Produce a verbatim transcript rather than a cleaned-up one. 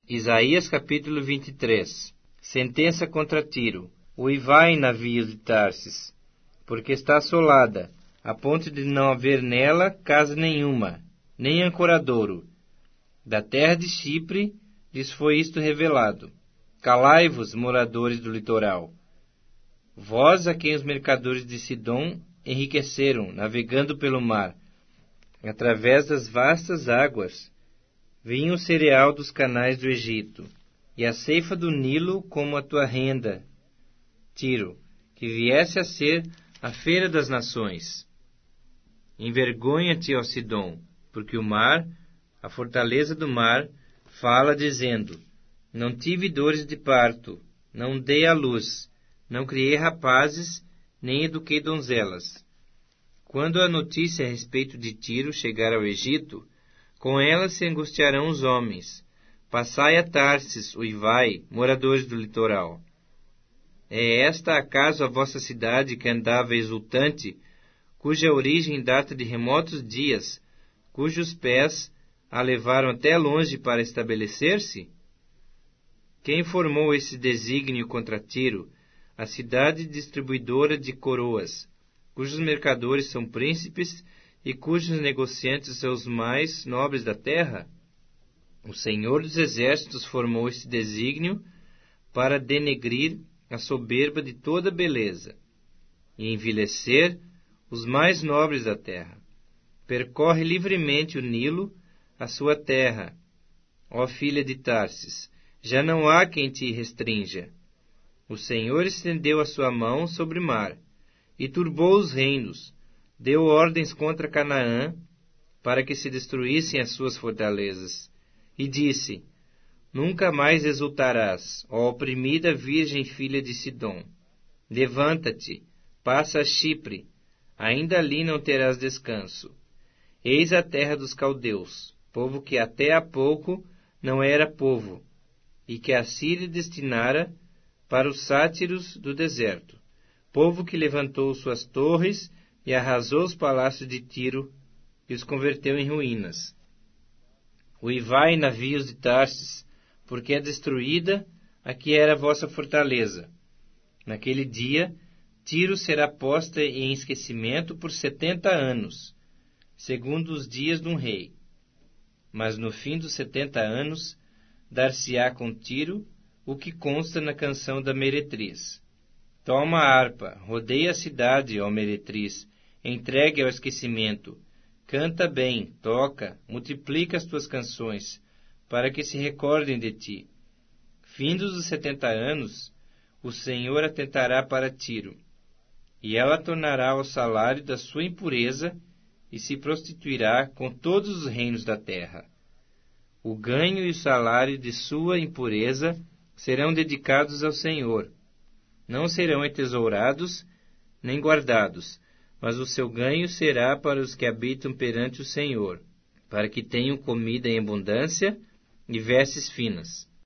Isaías capítulo vinte e três. Sentença contra Tiro. Uivai, navios de Tarsis, porque está assolada, a ponto de não haver nela casa nenhuma, nem ancoradouro. Da terra de Chipre lhes foi isto revelado. Calai-vos, moradores do litoral. Vós, a quem os mercadores de Sidom enriqueceram, navegando pelo mar, através das vastas águas, vinha o cereal dos canais do Egito, e a ceifa do Nilo como a tua renda, Tiro, que viesse a ser a feira das nações. Envergonha-te, ó Sidom, porque o mar, a fortaleza do mar, fala dizendo: não tive dores de parto, não dei à luz, não criei rapazes, nem eduquei donzelas. Quando a notícia a respeito de Tiro chegar ao Egito, com ela se angustiarão os homens. Passai a Tarsis, uivai, moradores do litoral. É esta acaso a vossa cidade que andava exultante, cuja origem data de remotos dias, cujos pés a levaram até longe para estabelecer-se? Quem formou esse desígnio contra Tiro, a cidade distribuidora de coroas, cujos mercadores são príncipes e cujos negociantes são os mais nobres da terra? O Senhor dos Exércitos formou esse desígnio para denegrir a soberba de toda beleza e envilecer os mais nobres da terra. Percorre livremente o Nilo, a sua terra, ó filha de Tarsis, já não há quem te restrinja. O Senhor estendeu a sua mão sobre o mar e turbou os reinos, deu ordens contra Canaã para que se destruíssem as suas fortalezas, e disse: nunca mais exultarás, ó oprimida virgem filha de Sidom. Levanta-te, passa a Chipre, ainda ali não terás descanso. Eis a terra dos caldeus, povo que até há pouco não era povo, e que a Síria destinara para os sátiros do deserto, povo que levantou suas torres e arrasou os palácios de Tiro e os converteu em ruínas. Uivai, navios de Tarsis, porque é destruída a que era a vossa fortaleza. Naquele dia, Tiro será posta em esquecimento por setenta anos, segundo os dias de um rei. Mas no fim dos setenta anos, dar-se-á com Tiro o que consta na canção da meretriz. Toma a harpa, rodeia a cidade, ó meretriz, entregue ao esquecimento. Canta bem, toca, multiplica as tuas canções, para que se recordem de ti. Findos os setenta anos, o Senhor atentará para Tiro, e ela tornará ao salário da sua impureza e se prostituirá com todos os reinos da terra. O ganho e o salário de sua impureza serão dedicados ao Senhor. Não serão entesourados nem guardados, mas o seu ganho será para os que habitam perante o Senhor, para que tenham comida em abundância e vestes finas.